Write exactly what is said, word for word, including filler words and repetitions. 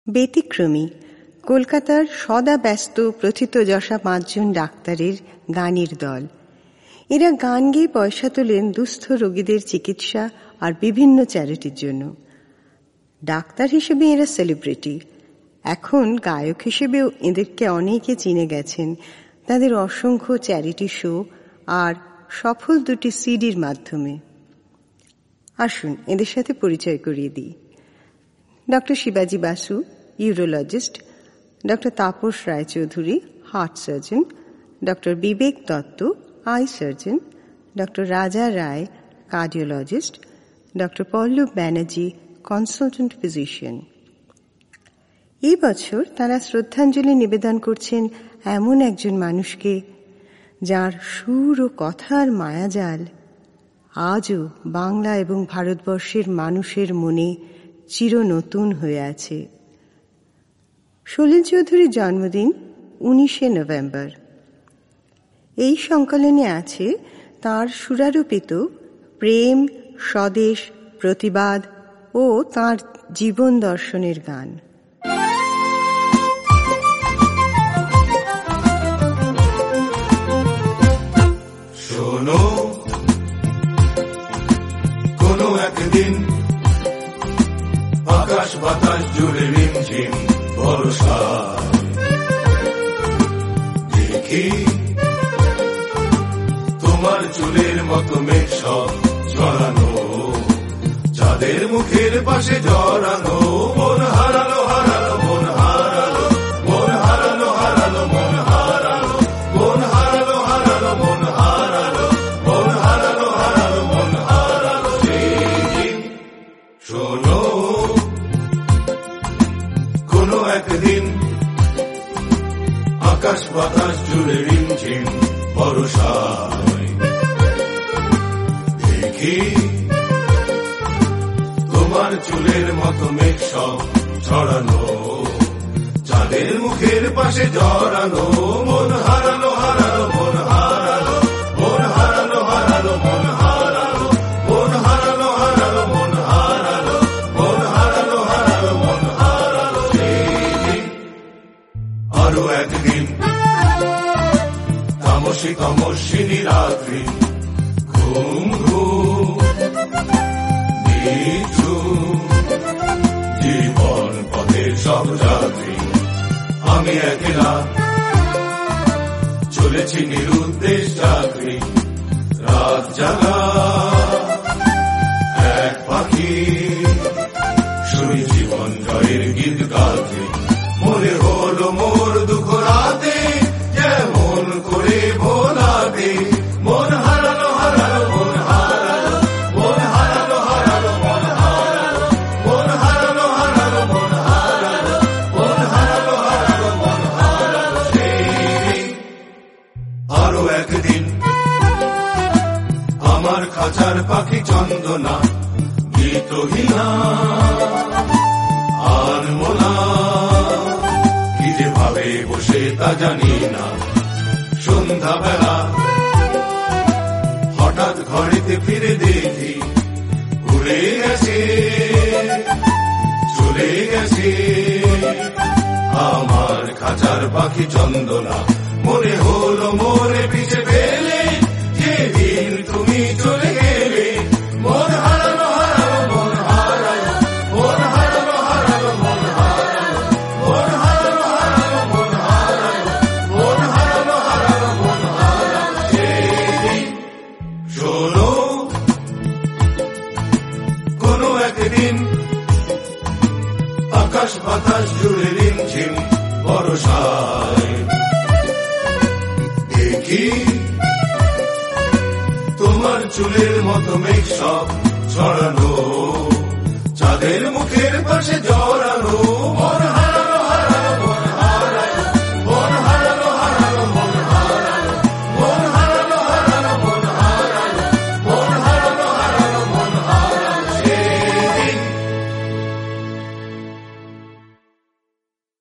ব্যতিক্রমী কলকাতার সদা ব্যস্ত প্রথিতযশা পাঁচজন ডাক্তারের গানের দল। এরা গান গেয়ে পয়সা তোলেন দুস্থ রোগীদের চিকিৎসা আর বিভিন্ন চ্যারিটির জন্য। ডাক্তার হিসেবে এরা সেলিব্রিটি। এখন গায়ক হিসেবেও এদেরকে অনেকে চিনে গেছেন তাদের অসংখ্য চ্যারিটি শো আর সফল দুটি সিডির মাধ্যমে। আসুন এদের সাথে পরিচয় করিয়ে দিই। Doctor Shibaji Basu, urologist, doctor Tapas Roychowdhury, heart surgeon, doctor Bibek Dutta, eye surgeon, doctor Raja Roy, cardiologist, doctor Pallab Banerjee, consultant physician. এই বছর তারা শ্রদ্ধাঞ্জলি নিবেদন করছেন এমন একজন মানুষকে যার সুর ও কথার মায়াজাল আজও বাংলা এবং ভারতবর্ষের মানুষের মনে চির নতুন হয়ে আছে। সলিল চৌধুরীর জন্মদিন উনিশে নভেম্বর। এই সংকলনে আছে তাঁর সুরারোপিত প্রেম, স্বদেশ, প্রতিবাদ ও তাঁর জীবন দর্শনের গান। শোনো, কোনো একদিন আকাশ বাতাস জুড়ে রিমঝিম বর্ষা দেখি তোমার চুলের মতো মেঘ সব জড়ানো, চাঁদের মুখের পাশে জড়ানো, মন হারালো হারালো মন হারালো, মন হারালো হারালো মন হারালো, মন হারালো হারালো মন হারালো, মন হারালো হারালো মন হারালো সেদিন। শোনো, কোনো একদিন আকাশ বাতাস জুড়ে রিমঝিম বর্ষায় দেখি তোমার চুলের মতো মেঘ সব ছড়ানো, চাঁদের মুখের পাশে জড়ানো, মন হারালো হারালো মন হারালো, মন হারালো হারালো মন হারালো, মন হারালো হারালো মন হারালো, মন হারালো হারালো মন হারালো সেদিন। আরো একদিন তামসী তমস্বিনী রাত্রি, ঘুম ঘুম জীবন পথের সব যাত্রী, আমি একলা চলেছি নিরুদ্দেশ যাত্রী, রাত জাগা এক পাখি, শুনি জীবন জয়ের গীত গাতে, মনে হলো মোর দুঃখ রাতে যেমন করে ভোলাতে, মন হারালো হারালো মন হারালো, মন হারালো হারালো মন হারালো, মন হারালো হারালো মন হারালো, মন হারালো হারালো মন হারালো সেদিন। আরো একদিন আমার খাঁচার পাখি চন্দনা গীতহীনা আনমোনা, কি যে ভাবে বসে তা জানি না, সন্ধ্যা বেলা হঠাৎ ঘরেতে ফিরে দেখি উড়ে গেছে চলে গেছে আমার খাঁচার পাখি চন্দনা, মনে হলো মোরে পিছে ফেলে যেদিন তুমি চলে গেলে, মন হারালো হারালো মন হারালো, মন হারালো হারালো মন হারালো, মন হারালো হারালো মন হারালো, মন হারালো হারালো মন হারালো সেদিন। শোনো, কোনো একদিন আকাশ বাতাস জুড়ে রিমঝিম বর্ষায় দেখি তোমার চুলের মতো মেঘ সব ছড়ানো, চাঁদের মুখের পাশে